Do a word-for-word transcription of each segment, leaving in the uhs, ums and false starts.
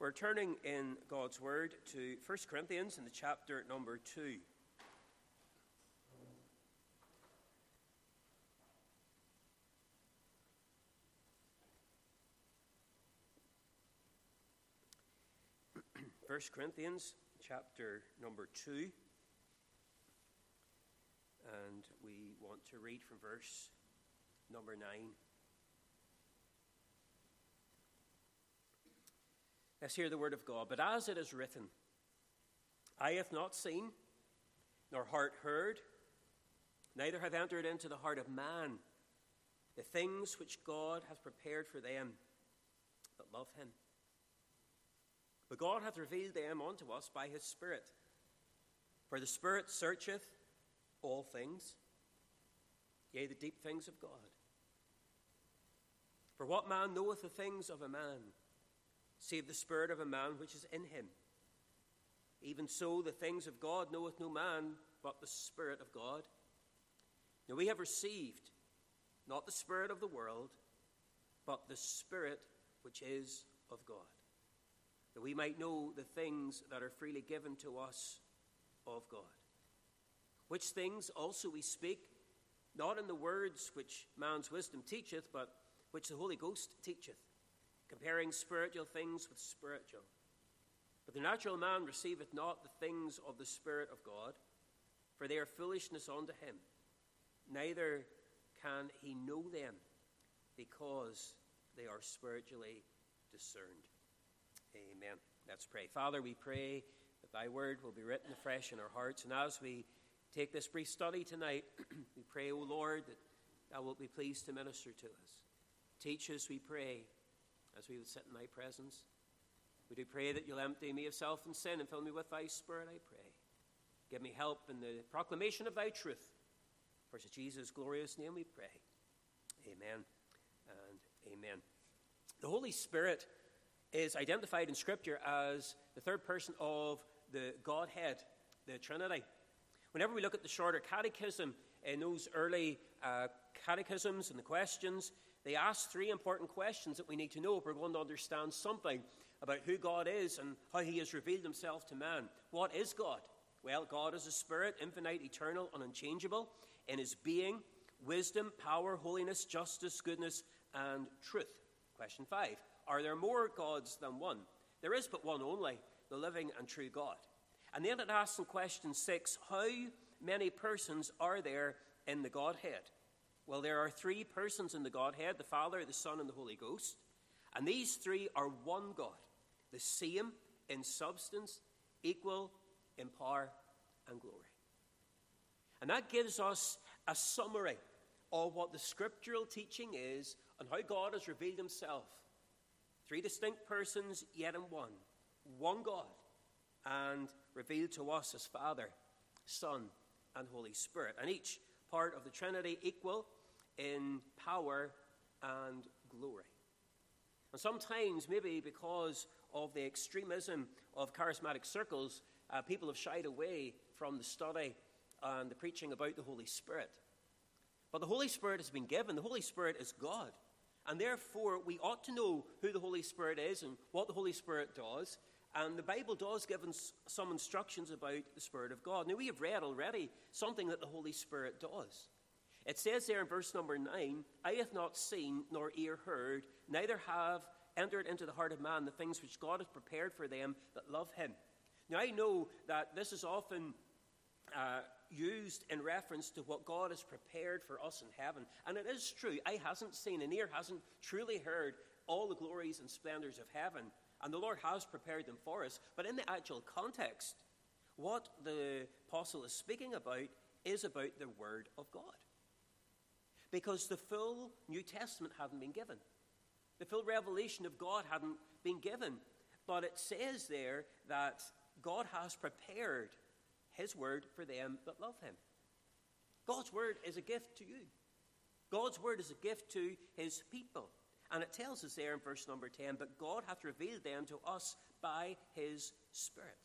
We're turning in God's Word to First Corinthians in the chapter number two. First Corinthians chapter number two. And we want to read from verse number nine. Let's hear the word of God. But as it is written, eye hath not seen, nor heart heard, neither hath entered into the heart of man the things which God hath prepared for them that love him. But God hath revealed them unto us by his Spirit. For the Spirit searcheth all things, yea, the deep things of God. For what man knoweth the things of a man, save the spirit of a man which is in him? Even so, the things of God knoweth no man but the Spirit of God. Now we have received not the spirit of the world, but the Spirit which is of God, that we might know the things that are freely given to us of God. Which things also we speak, not in the words which man's wisdom teacheth, but which the Holy Ghost teacheth, comparing spiritual things with spiritual. But the natural man receiveth not the things of the Spirit of God, for they are foolishness unto him. Neither can he know them, because they are spiritually discerned. Amen. Let's pray. Father, we pray that thy word will be written afresh in our hearts. And as we take this brief study tonight, we pray, O Lord, that thou wilt be pleased to minister to us. Teach us, we pray, as we would sit in thy presence. We do pray that you'll empty me of self and sin and fill me with thy Spirit, I pray. Give me help in the proclamation of thy truth. For in Jesus' glorious name we pray. Amen and amen. The Holy Spirit is identified in Scripture as the third person of the Godhead, the Trinity. Whenever we look at the shorter catechism, in those early uh, catechisms and the questions, they ask three important questions that we need to know if we're going to understand something about who God is and how he has revealed himself to man. What is God? Well, God is a spirit, infinite, eternal, and unchangeable in his being, wisdom, power, holiness, justice, goodness, and truth. Question five. Are there more gods than one? There is but one only, the living and true God. And then it asks in question six, how many persons are there in the Godhead? Well, there are three persons in the Godhead, the Father, the Son, and the Holy Ghost. And these three are one God, the same in substance, equal in power and glory. And that gives us a summary of what the scriptural teaching is and how God has revealed himself. Three distinct persons, yet in one. One God, and revealed to us as Father, Son, and Holy Spirit. And each part of the Trinity equal in power and glory. And sometimes, maybe because of the extremism of charismatic circles, uh, people have shied away from the study and the preaching about the Holy Spirit. But the Holy Spirit has been given. The Holy Spirit is God. And therefore, we ought to know who the Holy Spirit is and what the Holy Spirit does. And the Bible does give us some instructions about the Spirit of God. Now, we have read already something that the Holy Spirit does. It says there in verse number nine, eye hath not seen, nor ear heard, neither have entered into the heart of man the things which God has prepared for them that love him. Now, I know that this is often uh, used in reference to what God has prepared for us in heaven. And it is true. Eye hasn't seen, and ear hasn't truly heard all the glories and splendors of heaven. And the Lord has prepared them for us. But in the actual context, what the apostle is speaking about is about the Word of God. Because the full New Testament hadn't been given. The full revelation of God hadn't been given. But it says there that God has prepared his word for them that love him. God's word is a gift to you. God's word is a gift to his people. And it tells us there in verse number ten, but God hath revealed them to us by his Spirit.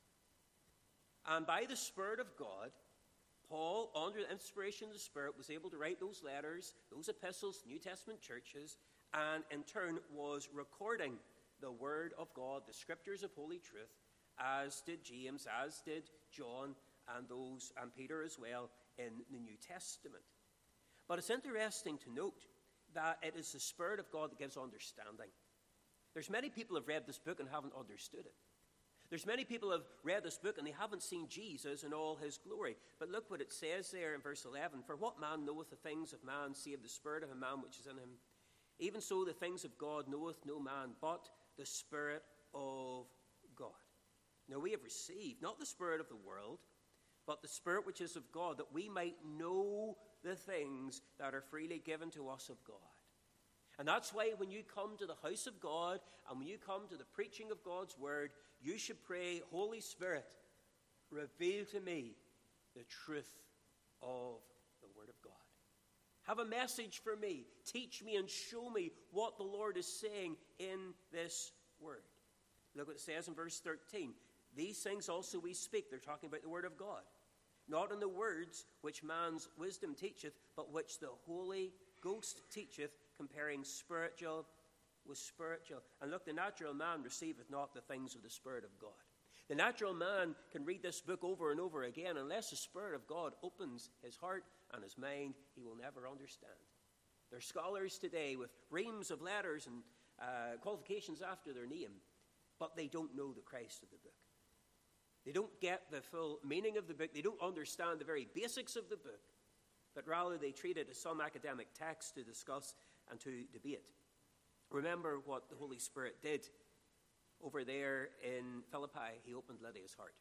And by the Spirit of God, Paul, under the inspiration of the Spirit, was able to write those letters, those epistles, New Testament churches, and in turn was recording the Word of God, the Scriptures of Holy Truth, as did James, as did John, and those and Peter as well in the New Testament. But it's interesting to note that it is the Spirit of God that gives understanding. There's many people who have read this book and haven't understood it. There's many people who have read this book and they haven't seen Jesus in all his glory. But look what it says there in verse eleven. For what man knoweth the things of man, save the spirit of a man which is in him? Even so the things of God knoweth no man, but the Spirit of God. Now we have received not the spirit of the world, but the Spirit which is of God, that we might know the things that are freely given to us of God. And that's why when you come to the house of God and when you come to the preaching of God's word, you should pray, Holy Spirit, reveal to me the truth of the word of God. Have a message for me. Teach me and show me what the Lord is saying in this word. Look what it says in verse thirteen. These things also we speak. They're talking about the word of God. Not in the words which man's wisdom teacheth, but which the Holy Ghost teacheth, comparing spiritual with spiritual. And look, the natural man receiveth not the things of the Spirit of God. The natural man can read this book over and over again. Unless the Spirit of God opens his heart and his mind, he will never understand. There are scholars today with reams of letters and uh, qualifications after their name, but they don't know the Christ of the book. They don't get the full meaning of the book. They don't understand the very basics of the book, but rather they treat it as some academic text to discuss and to debate. Remember what the Holy Spirit did over there in Philippi. He opened Lydia's heart,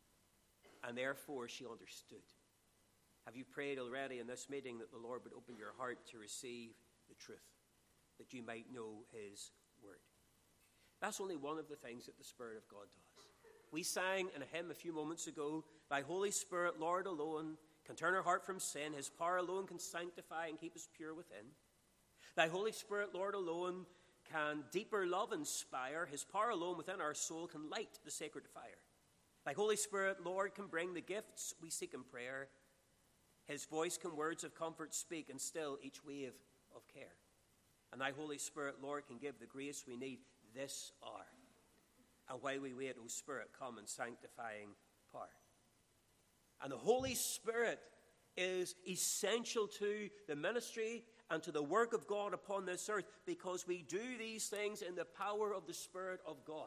and therefore she understood. Have you prayed already in this meeting that the Lord would open your heart to receive the truth, that you might know his word? That's only one of the things that the Spirit of God does. We sang in a hymn a few moments ago, Thy Holy Spirit, Lord, alone can turn our heart from sin. His power alone can sanctify and keep us pure within. Thy Holy Spirit, Lord, alone can deeper love inspire. His power alone within our soul can light the sacred fire. Thy Holy Spirit, Lord, can bring the gifts we seek in prayer. His voice can words of comfort speak and still each wave of care. And thy Holy Spirit, Lord, can give the grace we need this hour. And while we wait, O Spirit, come in sanctifying power. And the Holy Spirit is essential to the ministry and to the work of God upon this earth, because we do these things in the power of the Spirit of God.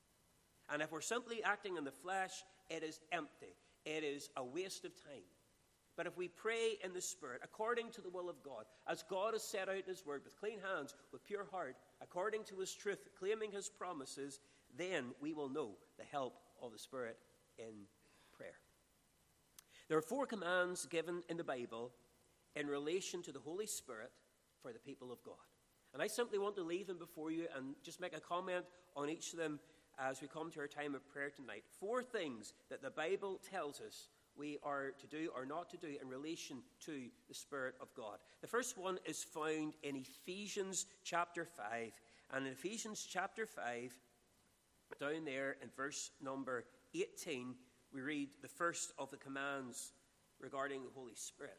And if we're simply acting in the flesh, it is empty. It is a waste of time. But if we pray in the Spirit, according to the will of God, as God has set out in his word, with clean hands, with pure heart, according to his truth, claiming his promises, then we will know the help of the Spirit in prayer. There are four commands given in the Bible in relation to the Holy Spirit for the people of God. And I simply want to leave them before you and just make a comment on each of them as we come to our time of prayer tonight. Four things that the Bible tells us we are to do or not to do in relation to the Spirit of God. The first one is found in Ephesians chapter five. And in Ephesians chapter five, down there in verse number eighteen, we read the first of the commands regarding the Holy Spirit.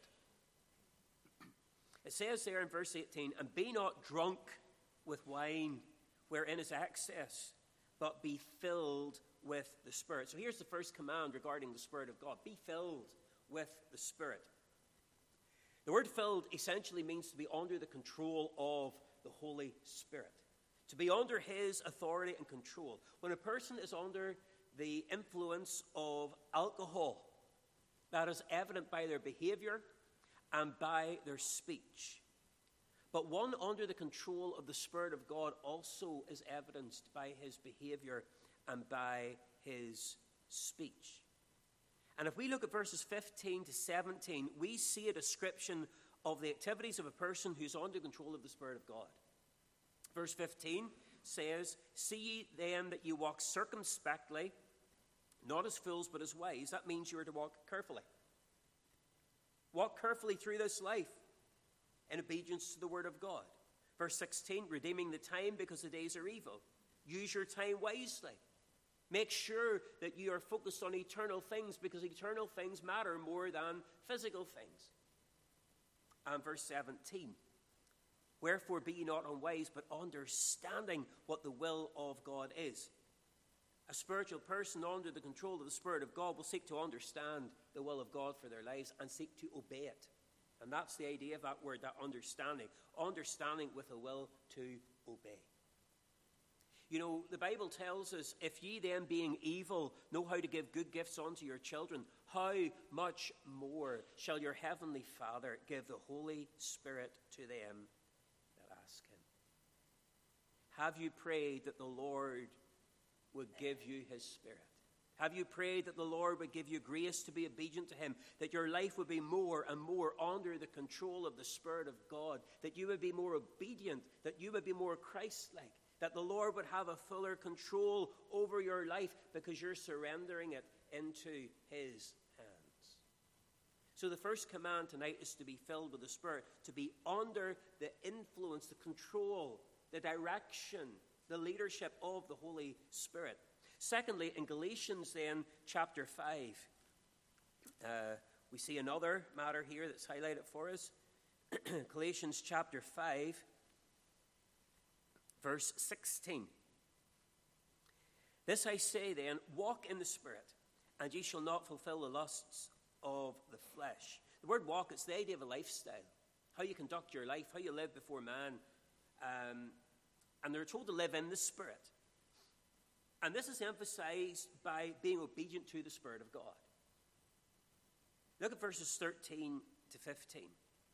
It says there in verse eighteen, and be not drunk with wine, wherein is excess, but be filled with the Spirit. So here's the first command regarding the Spirit of God. Be filled with the Spirit. The word filled essentially means to be under the control of the Holy Spirit, to be under his authority and control. When a person is under the influence of alcohol, that is evident by their behavior and by their speech. But one under the control of the Spirit of God also is evidenced by his behavior and by his speech. And if we look at verses fifteen to seventeen, we see a description of the activities of a person who's under control of the Spirit of God. Verse fifteen says, see ye then that you walk circumspectly, not as fools but as wise. That means you are to walk carefully. Walk carefully through this life in obedience to the word of God. Verse sixteen, redeeming the time because the days are evil. Use your time wisely. Make sure that you are focused on eternal things, because eternal things matter more than physical things. And verse seventeen, Wherefore be ye not unwise, but understanding what the will of God is. A spiritual person under the control of the Spirit of God will seek to understand the will of God for their lives and seek to obey it. And that's the idea of that word, that understanding. Understanding with a will to obey. You know, the Bible tells us, if ye then being evil know how to give good gifts unto your children, how much more shall your heavenly Father give the Holy Spirit to them that ask him? Have you prayed that the Lord would give you his Spirit? Have you prayed that the Lord would give you grace to be obedient to him, that your life would be more and more under the control of the Spirit of God, that you would be more obedient, that you would be more Christ-like, that the Lord would have a fuller control over your life because you're surrendering it into his hands? So the first command tonight is to be filled with the Spirit, to be under the influence, the control, the direction, the leadership of the Holy Spirit. Secondly, in Galatians then, chapter five, uh, we see another matter here that's highlighted for us. Galatians chapter five, verse sixteen. This I say then, walk in the Spirit, and ye shall not fulfill the lusts of the flesh. The word walk, it's the idea of a lifestyle, how you conduct your life, how you live before man. Um, and they're told to live in the Spirit. And this is emphasized by being obedient to the Spirit of God. Look at verses thirteen to fifteen.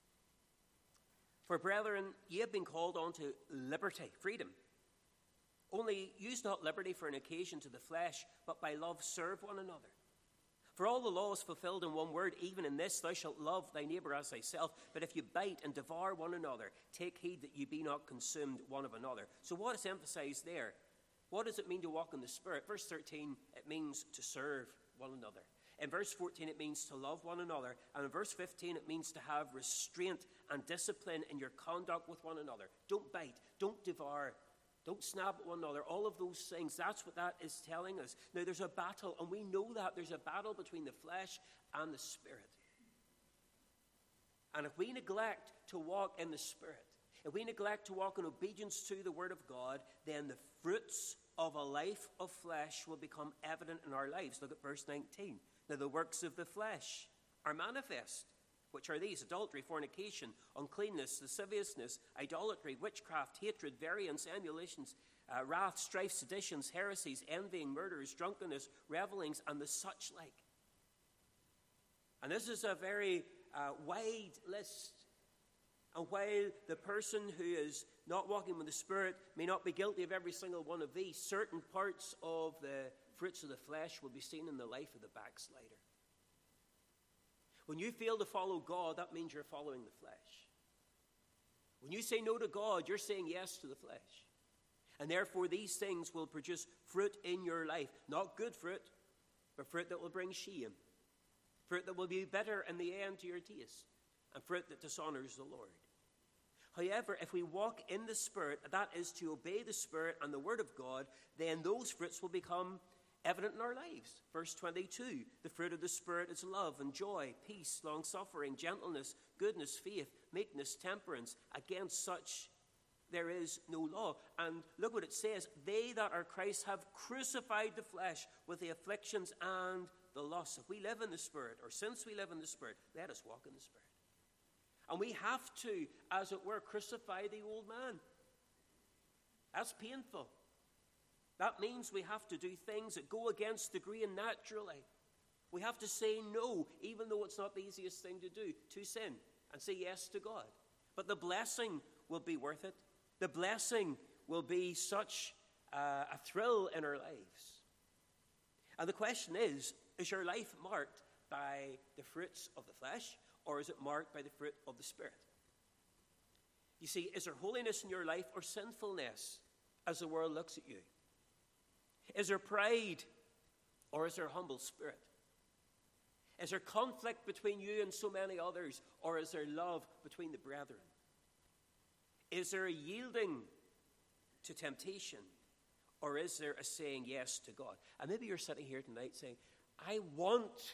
For brethren, ye have been called unto liberty, freedom. Only use not liberty for an occasion to the flesh, but by love serve one another. For all the law is fulfilled in one word, even in this, thou shalt love thy neighbor as thyself. But if you bite and devour one another, take heed that you be not consumed one of another. So what is emphasized there? What does it mean to walk in the Spirit? Verse thirteen, it means to serve one another. In verse fourteen, it means to love one another. And in verse fifteen, it means to have restraint and discipline in your conduct with one another. Don't bite, don't devour, don't snap at one another. All of those things, that's what that is telling us. Now, there's a battle, and we know that. There's a battle between the flesh and the Spirit. And if we neglect to walk in the Spirit, if we neglect to walk in obedience to the Word of God, then the fruits of a life of flesh will become evident in our lives. Look at verse nineteen. Now the works of the flesh are manifest, which are these: adultery, fornication, uncleanness, lasciviousness, idolatry, witchcraft, hatred, variance, emulations, uh, wrath, strife, seditions, heresies, envying, murders, drunkenness, revelings, and the such like. And this is a very uh, wide list. And while the person who is not walking with the Spirit may not be guilty of every single one of these, certain parts of the fruits of the flesh will be seen in the life of the backslider. When you fail to follow God, that means you're following the flesh. When you say no to God, you're saying yes to the flesh. And therefore, these things will produce fruit in your life. Not good fruit, but fruit that will bring shame. Fruit that will be bitter in the end to your taste. And fruit that dishonors the Lord. However, if we walk in the Spirit, that is to obey the Spirit and the Word of God, then those fruits will become evident in our lives. Verse twenty-two, the fruit of the Spirit is love and joy, peace, long-suffering, gentleness, goodness, faith, meekness, temperance. Against such there is no law. And look what it says: they that are Christ have crucified the flesh with the afflictions and the lusts. If we live in the Spirit, or since we live in the Spirit, let us walk in the Spirit. And we have to, as it were, crucify the old man. That's painful. That means we have to do things that go against the grain naturally. We have to say no, even though it's not the easiest thing to do, to sin, and say yes to God. But the blessing will be worth it. The blessing will be such uh, a thrill in our lives. And the question is, is your life marked by the fruits of the flesh, or is it marked by the fruit of the Spirit? You see, is there holiness in your life or sinfulness as the world looks at you? Is there pride or is there humble spirit? Is there conflict between you and so many others, or is there love between the brethren? Is there a yielding to temptation, or is there a saying yes to God? And maybe you're sitting here tonight saying, I want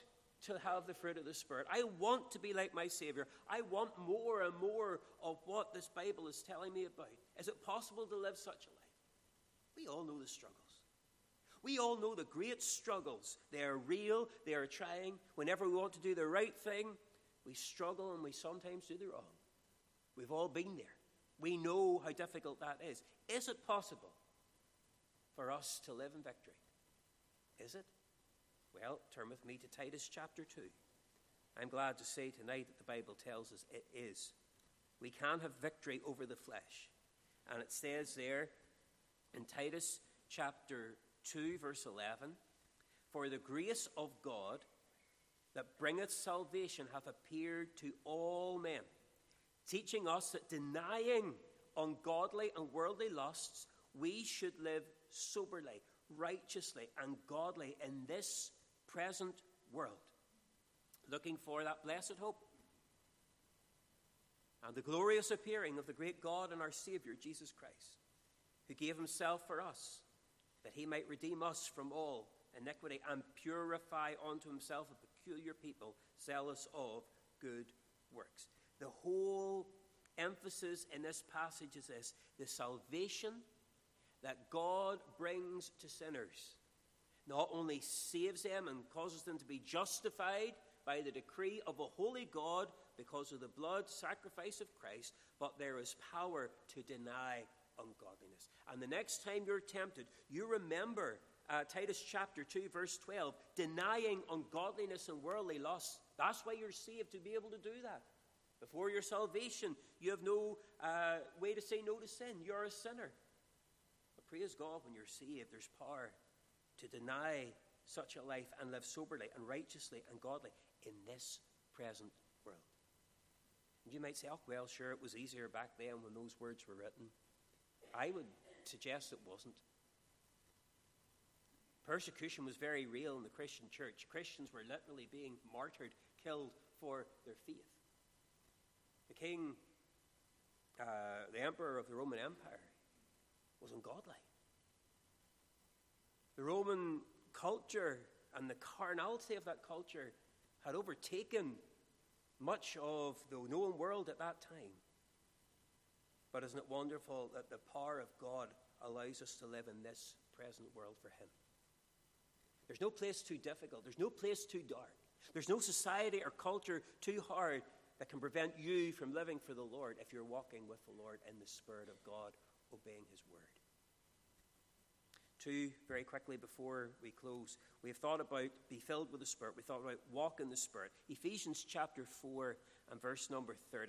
to have the fruit of the Spirit. I want to be like my Savior. I want more and more of what this Bible is telling me about. Is it possible to live such a life? We all know the struggles. We all know the great struggles. They are real. They are trying. Whenever we want to do the right thing, we struggle and we sometimes do the wrong. We've all been there. We know how difficult that is. Is it possible for us to live in victory? Is it? Well, turn with me to Titus chapter two. I'm glad to say tonight that the Bible tells us it is. We can have victory over the flesh. And it says there in Titus chapter two, verse eleven, "For the grace of God that bringeth salvation hath appeared to all men, teaching us that denying ungodly and worldly lusts, we should live soberly, righteously, and godly in this present world, looking for that blessed hope and the glorious appearing of the great God and our Savior, Jesus Christ, who gave himself for us, that he might redeem us from all iniquity and purify unto himself a peculiar people, zealous of good works." The whole emphasis in this passage is this: the salvation that God brings to sinners not only saves them and causes them to be justified by the decree of a holy God because of the blood sacrifice of Christ, but there is power to deny ungodliness. And the next time you're tempted, you remember uh, Titus chapter two, verse twelve, denying ungodliness and worldly lusts. That's why you're saved, to be able to do that. Before your salvation, you have no uh, way to say no to sin. You're a sinner. But praise God, when you're saved, there's power to deny such a life and live soberly and righteously and godly in this present world. And you might say, oh, well, sure, it was easier back then when those words were written. I would suggest it wasn't. Persecution was very real in the Christian church. Christians were literally being martyred, killed for their faith. The king, uh, the emperor of the Roman Empire, was ungodly. The Roman culture and the carnality of that culture had overtaken much of the known world at that time. But isn't it wonderful that the power of God allows us to live in this present world for him? There's no place too difficult. There's no place too dark. There's no society or culture too hard that can prevent you from living for the Lord if you're walking with the Lord in the Spirit of God, obeying his word. Two, very quickly before we close, we have thought about be filled with the Spirit. We thought about walk in the Spirit. Ephesians chapter four and verse number thirty.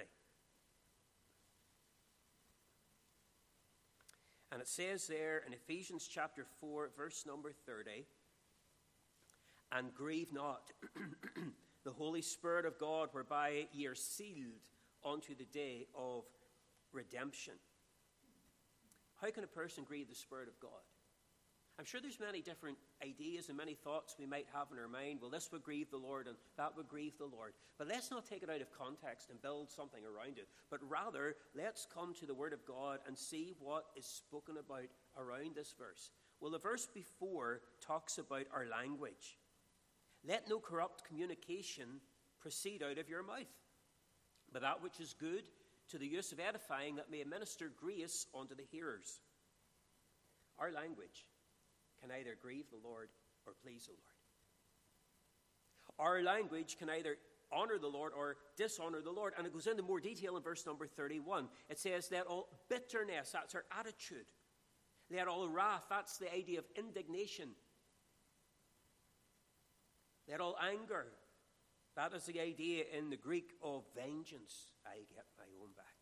And it says there in Ephesians chapter four, verse number thirty, "And grieve not the Holy Spirit of God, whereby ye are sealed unto the day of redemption." How can a person grieve the Spirit of God? I'm sure there's many different ideas and many thoughts we might have in our mind. Well, this would grieve the Lord and that would grieve the Lord. But let's not take it out of context and build something around it. But rather, let's come to the Word of God and see what is spoken about around this verse. Well, the verse before talks about our language. "Let no corrupt communication proceed out of your mouth, but that which is good to the use of edifying, that may administer grace unto the hearers." Our language can either grieve the Lord or please the Lord. Our language can either honor the Lord or dishonor the Lord. And it goes into more detail in verse number thirty-one. It says, "Let all bitterness," that's our attitude. "Let all wrath," that's the idea of indignation. "Let all anger," that is the idea in the Greek of vengeance. I get my own back.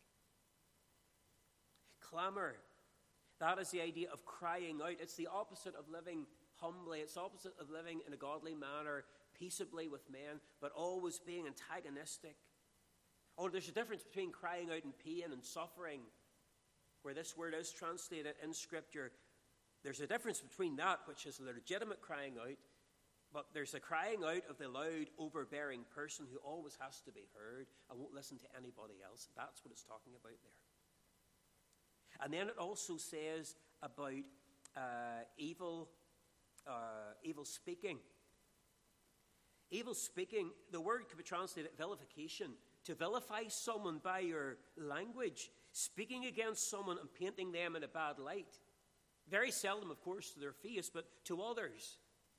"Clamor," that is the idea of crying out. It's the opposite of living humbly. It's the opposite of living in a godly manner, peaceably with men, but always being antagonistic. Oh, there's a difference between crying out in pain and suffering, where this word is translated in Scripture. There's a difference between that, which is a legitimate crying out, but there's a crying out of the loud, overbearing person who always has to be heard and won't listen to anybody else. That's what it's talking about there. And then it also says about uh, evil, uh, evil speaking. Evil speaking, the word could be translated vilification. To vilify someone by your language, speaking against someone and painting them in a bad light. Very seldom, of course, to their face, but to others.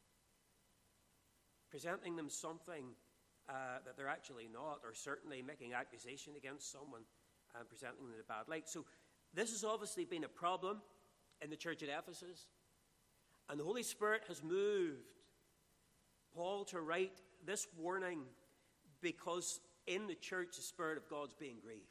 Presenting them something uh, that they're actually not, or certainly making accusation against someone and presenting them in a bad light. So this has obviously been a problem in the church at Ephesus. And the Holy Spirit has moved Paul to write this warning because in the church the Spirit of God's being grieved.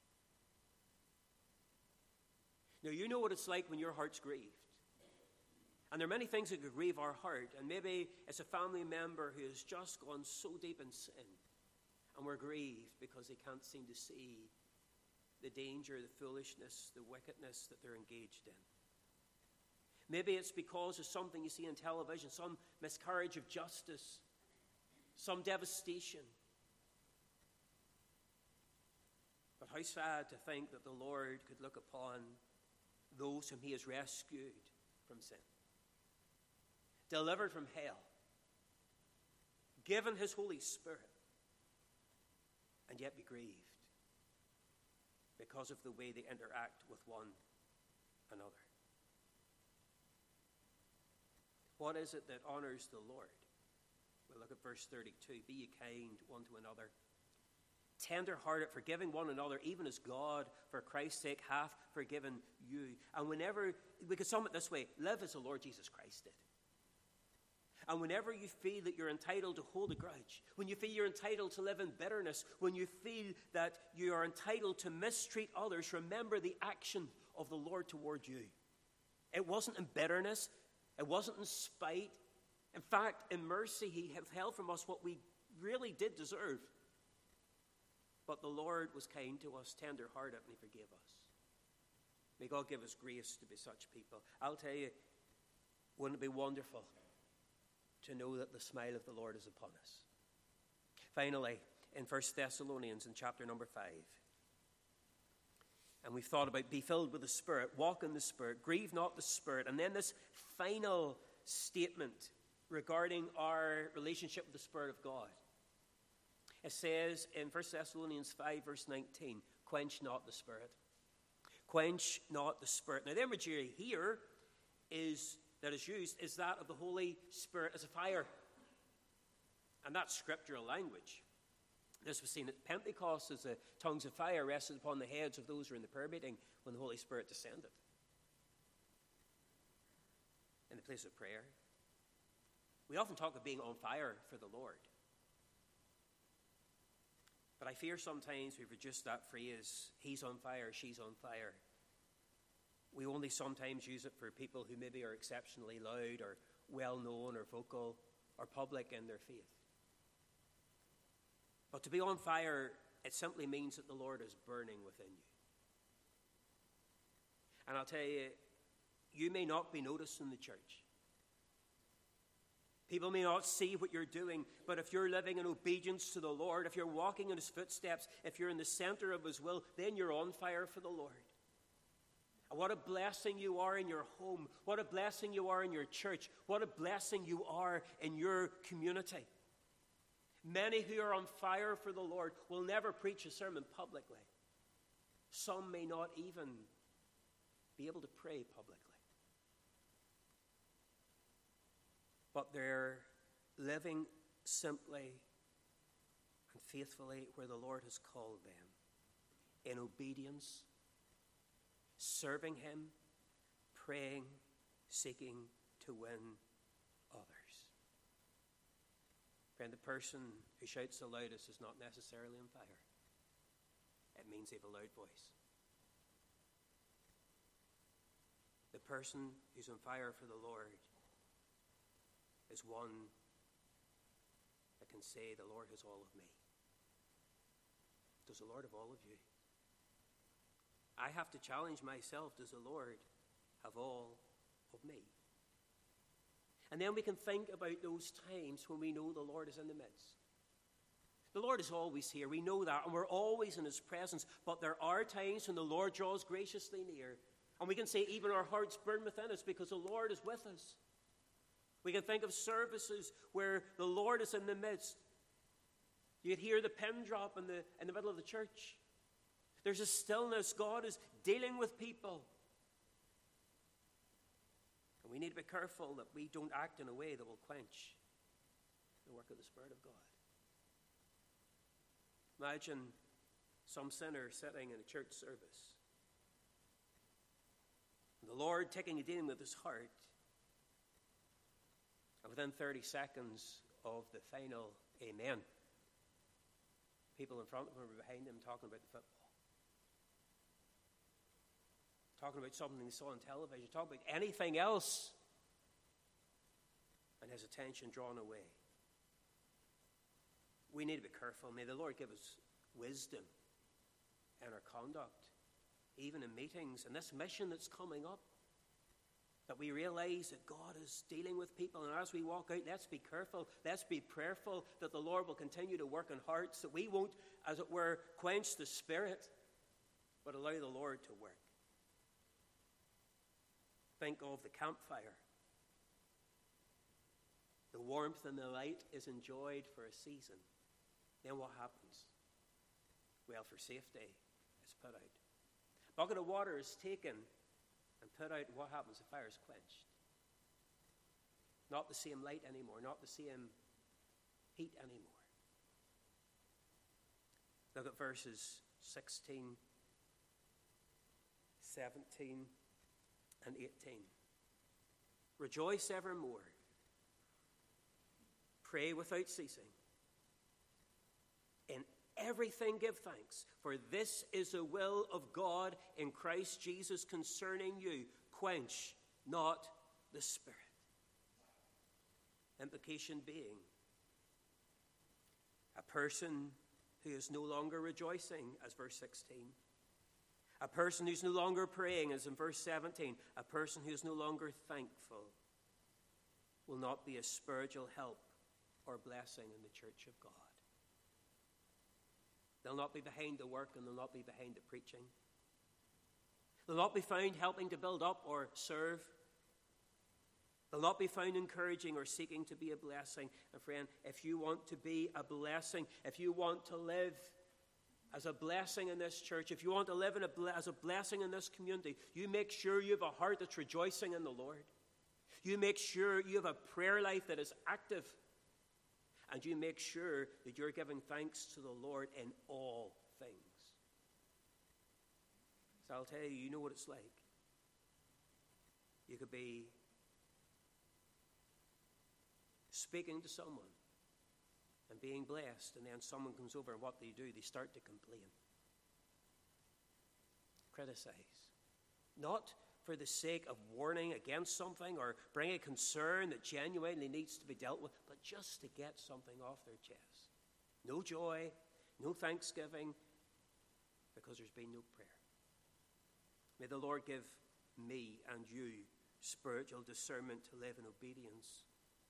Now, you know what it's like when your heart's grieved. And there are many things that could grieve our heart. And maybe it's a family member who has just gone so deep in sin. And we're grieved because they can't seem to see the danger, the foolishness, the wickedness that they're engaged in. Maybe it's because of something you see on television, some miscarriage of justice, some devastation. But how sad to think that the Lord could look upon those whom he has rescued from sin, delivered from hell, given his Holy Spirit, and yet be grieved because of the way they interact with one another. What is it that honors the Lord? We'll look at verse thirty-two. Be ye kind one to another, tender-hearted, forgiving one another, even as God, for Christ's sake, hath forgiven you. And whenever, we could sum it this way, live as the Lord Jesus Christ did. And whenever you feel that you're entitled to hold a grudge, when you feel you're entitled to live in bitterness, when you feel that you are entitled to mistreat others, remember the action of the Lord toward you. It wasn't in bitterness. It wasn't in spite. In fact, in mercy, he held from us what we really did deserve. But the Lord was kind to us, tender-hearted, and he forgave us. May God give us grace to be such people. I'll tell you, wouldn't it be wonderful to know that the smile of the Lord is upon us? Finally, in First Thessalonians, in chapter number five, and we've thought about be filled with the Spirit, walk in the Spirit, grieve not the Spirit. And then this final statement regarding our relationship with the Spirit of God. It says in First Thessalonians five, verse nineteen, quench not the Spirit. Quench not the Spirit. Now, the imagery here is that is used is that of the Holy Spirit as a fire. And that's scriptural language. This was seen at Pentecost as the tongues of fire rested upon the heads of those who were in the prayer meeting when the Holy Spirit descended. In the place of prayer. We often talk of being on fire for the Lord. But I fear sometimes we've reduced that phrase, he's on fire, she's on fire. We only sometimes use it for people who maybe are exceptionally loud or well-known or vocal or public in their faith. But to be on fire, it simply means that the Lord is burning within you. And I'll tell you, you may not be noticed in the church. People may not see what you're doing, but if you're living in obedience to the Lord, if you're walking in his footsteps, if you're in the center of his will, then you're on fire for the Lord. And what a blessing you are in your home. What a blessing you are in your church. What a blessing you are in your community. Many who are on fire for the Lord will never preach a sermon publicly. Some may not even be able to pray publicly. But they're living simply and faithfully where the Lord has called them, in obedience, serving him, praying, seeking to win others. Friend, the person who shouts the loudest is not necessarily on fire. It means they have a loud voice. The person who's on fire for the Lord is one that can say, the Lord has all of me. Does the Lord have all of you? I have to challenge myself, does the Lord have all of me? And then we can think about those times when we know the Lord is in the midst. The Lord is always here, we know that, and we're always in his presence. But there are times when the Lord draws graciously near, and we can say even our hearts burn within us because the Lord is with us. We can think of services where the Lord is in the midst. You'd hear the pin drop in the, in the middle of the church. There's a stillness. God is dealing with people. And we need to be careful that we don't act in a way that will quench the work of the Spirit of God. Imagine some sinner sitting in a church service, and the Lord taking a dealing with his heart, and within thirty seconds of the final amen, people in front of him or behind him talking about the football, talking about something they saw on television, talking about anything else, and his attention drawn away. We need to be careful. May the Lord give us wisdom in our conduct, even in meetings, and this mission that's coming up, that we realize that God is dealing with people, and as we walk out, let's be careful, let's be prayerful that the Lord will continue to work in hearts, that we won't, as it were, quench the Spirit, but allow the Lord to work. Think of the campfire. The warmth and the light is enjoyed for a season. Then what happens? Well, for safety, it's put out. A bucket of water is taken and put out, and what happens? The fire is quenched. Not the same light anymore, not the same heat anymore. Look at verses sixteen, seventeen, and eighteen. Rejoice evermore. Pray without ceasing. In everything give thanks, for this is the will of God in Christ Jesus concerning you. Quench not the Spirit. Implication being, a person who is no longer rejoicing, as verse sixteen. A person who's no longer praying, as in verse seventeen. A person who is no longer thankful will not be a spiritual help or blessing in the church of God. They'll not be behind the work, and they'll not be behind the preaching. They'll not be found helping to build up or serve. They'll not be found encouraging or seeking to be a blessing. And friend, if you want to be a blessing, if you want to live as a blessing in this church, if you want to live in a ble- as a blessing in this community, you make sure you have a heart that's rejoicing in the Lord. You make sure you have a prayer life that is active. And you make sure that you're giving thanks to the Lord in all things. So I'll tell you, you know what it's like. You could be speaking to someone and being blessed, and then someone comes over, and what do you do? They start to complain, criticize. Not for the sake of warning against something or bring a concern that genuinely needs to be dealt with, but just to get something off their chest. No joy, no thanksgiving, because there's been no prayer. May the Lord give me and you spiritual discernment to live in obedience,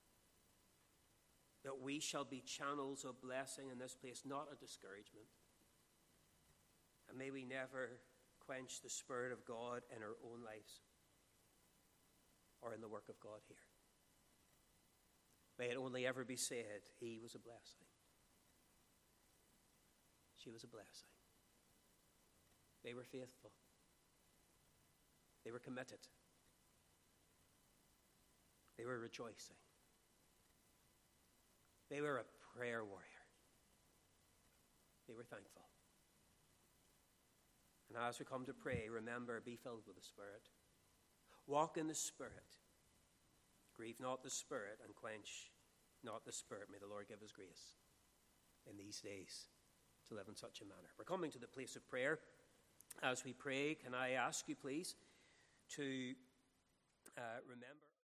that we shall be channels of blessing in this place, not a discouragement. And may we never quench the Spirit of God in our own lives or in the work of God here. May it only ever be said, he was a blessing. She was a blessing. They were faithful. They were committed. They were rejoicing. They were a prayer warrior. They were thankful. And as we come to pray, remember, be filled with the Spirit. Walk in the Spirit. Grieve not the Spirit, and quench not the Spirit. May the Lord give us grace in these days to live in such a manner. We're coming to the place of prayer. As we pray, can I ask you, please, to uh, remember...